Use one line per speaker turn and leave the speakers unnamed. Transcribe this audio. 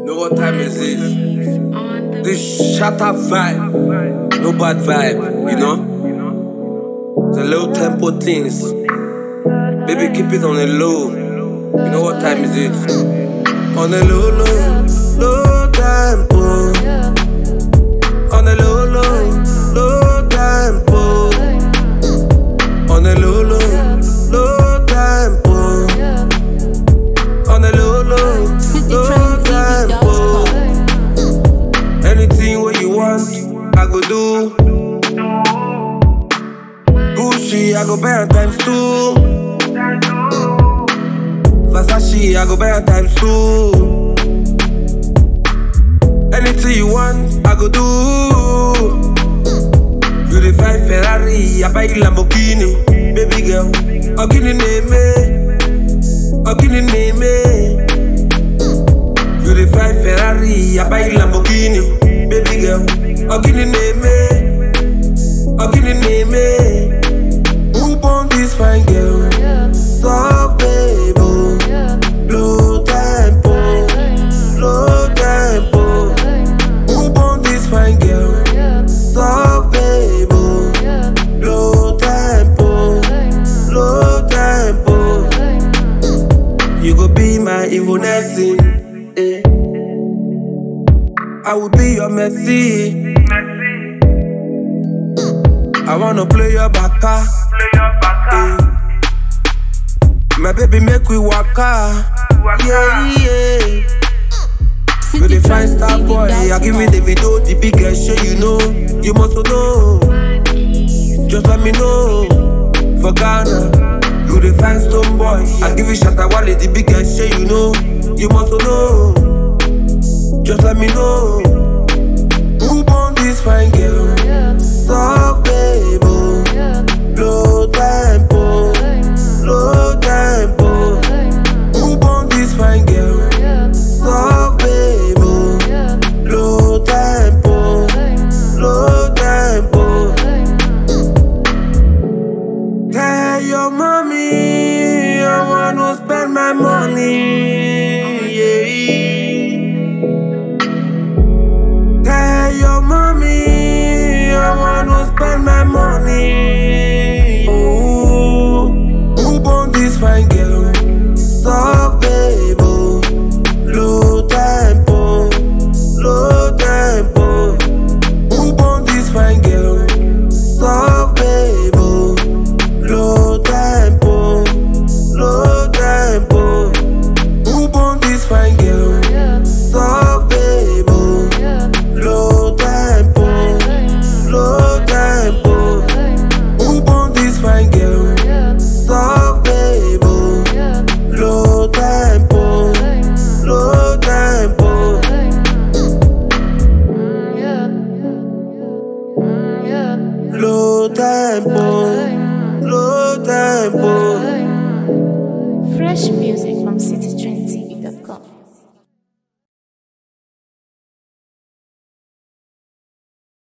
Know what time is it? This shatter vibe, no bad vibe, you know? The low tempo things. Baby, keep it on the low. You know what time is it? On the low, low tempo. On the low, low tempo. On the low, low tempo. On the low, low tempo. Anything what you want, I go do. Gucci, I go buy times 2. Versace, I go buy times 2. Anything you want, I go do. You dey find Ferrari, I buy you Lamborghini. Baby girl, how can you name me? How can you name me? You dey find Ferrari, I buy you Lamborghini. Baby girl, how can you name me? How can you name me? Who born this fine girl? Soft baby. Low tempo, low tempo. Who born this fine girl? Soft baby. Low tempo, low tempo. You go be my evil blessing. I will be your Messi. I wanna play your baka. My baby make we waka. Yeah. You the fine star boy. I give me the video, the biggest show you know. You must know. Just let me know. For Ghana, you the fine stone boy. I give you Shatta Wale, the biggest show you know. You must know. Just let me know. Who born this fine girl? Soft baby. Low tempo, low tempo. Who born this fine girl? Soft baby. Low tempo, low tempo. Tell your mommy I wanna spend my money. Yeah. Tell your mommy I wanna spend my money. Ooh, who born this fine girl? Soft baby. Low tempo, low tempo. Who born this fine girl? Soft baby. Low tempo, low tempo. Who born this fine girl? Soft baby. Low tempo, low tempo. Who born this fine girl? Soft baby. Low tempo, low tempo. Low tempo, low tempo.
Fresh music from City